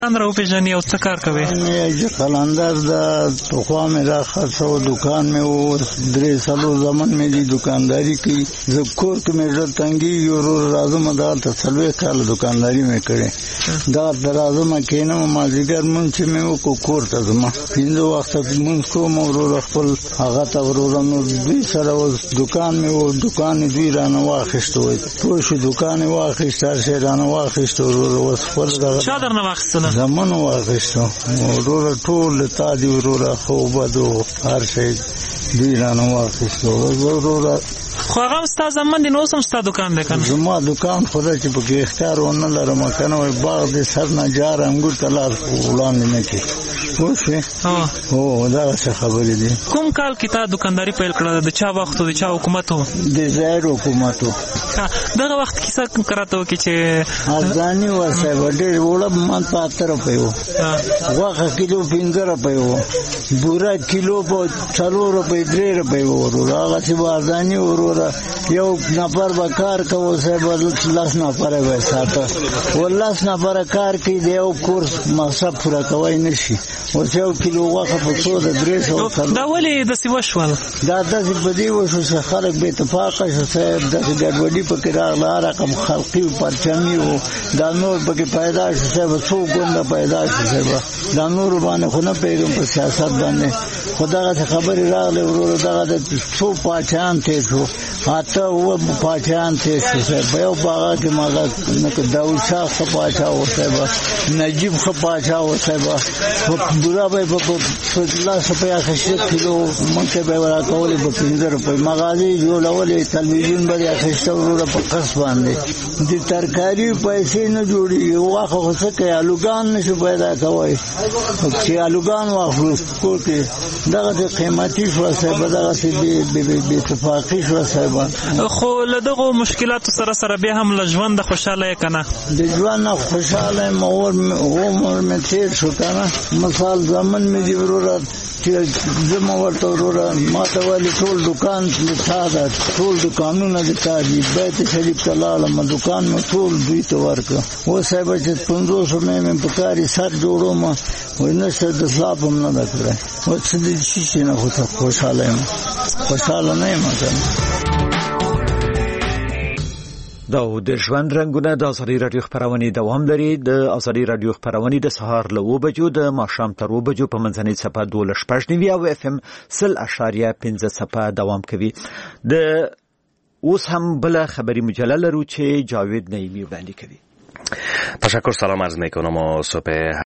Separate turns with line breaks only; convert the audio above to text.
راو پیژنې او څه کار کوي؟
مې قلندر د پخوا مې راخصو دکان مې و 3 زمن مې دي دکانداری کوي. زه کور کې مې ډېر تنګي ورور راځم دلته 40 کال دکانداری مې کړې. دا درازم کینم مازیګر مونږ چې مې وکړو کور ته ځم 5 وخت مونږ کوم ورور خپل هغه ته ورور نو دوی سره دکان مې و دکان دوی رانه واخیستو ټول شو دکان واخیست هر شی رانه واخیست ورور وس خپل
چا درنه واخیستل؟
زمون واخیستو ورور ټول تا دی ورور خو بدو هر شی دوی رانه واخیستو ورور
خو هغه ستا زمن دی نو سم ستا دکان دی کنه؟
زما دکان خدا چې په کې اختیار ونه لرم کنه وای باغ دې سر نه جار انګور تلار وړاندې نه کی وښه. هو دا څه خبرې دي.
کوم کال کې تا دکانداری پیل کړه؟ د چا وخت د چا حکومت و؟
د ظاهر حکومت و.
دغه وخت کې څه کراته کې چې
ازانی وسه وړې وړم مان 70 روپے و واخه کیلو 15 روپے و بورا کیلو په 4 روپے 3 روپے و هغه چې ازانی ورور یو نفر به کار کوو صاحب لاس نفر به ساته وللاس نفر کار کوي د یو کورس مصرف پوره کوي نشي او یو کیلو واخه په 300
دا ولې د سیوا شول؟
دا د بدی وشو چې خلک به اتفاق شو صاحب د ګډوډي په کې راغله رقم خلقي پرچمي او دا نور په کې پیدا شو صاحب څو ګونده پیدا شو صاحب دا نور باندې خو نه پیغام په سیاست باندې خدای خبري راغله ورور دا د څو پاچان ته شو اته و پاچان ته صاحب یو باغ کې ماغه نو داوود شاه خپاچا و صاحب نجیب خپاچا و صاحب بورا به په لاس په اخیسته کیلو مونږ به ورا کولې په 15 روپے مغازي جوړولې تلویزیون به اخیسته ورور په قص باندې د ترکاری پیسې نه جوړي واخه خو څه کوي الوګان نشو پیدا کوي چې الوګان واخلو کو کې دغه قیمتي شو صاحب دغه به اتفاقی شو صاحب.
خو له دغه مشکلات سره بیا هم له ژوند خوشاله کنه؟ د
ژوند خوشاله مور مې تیر شو کنه مثال زمن مې دی ورور چې زما ورته ورور ما ته ولی ټول دکان لته ټول دکانونه د تاجی بیت شریف تلاله ما دکان مې ټول دوی ته ورکړ و صاحب چې 500 مې په کاری سر جوړو ما ونشته د صاحب هم نه کړای و څه دې شي نه خوشاله نه ما
دا د ژوند رنگونه د ازادي رادیو خبرونه دوام لري. د ازادي رادیو خبرونه د سهار له 2 بجو د ماښام تر 2 بجو په منځنۍ صفه 12.9 او اف ام 0.5 صفه دوام کوي. د اوس هم بل خبری مجله لرو چې جاوید نعیمی وړاندې کوي.
تشکر، سلام عرض میکنم و صبح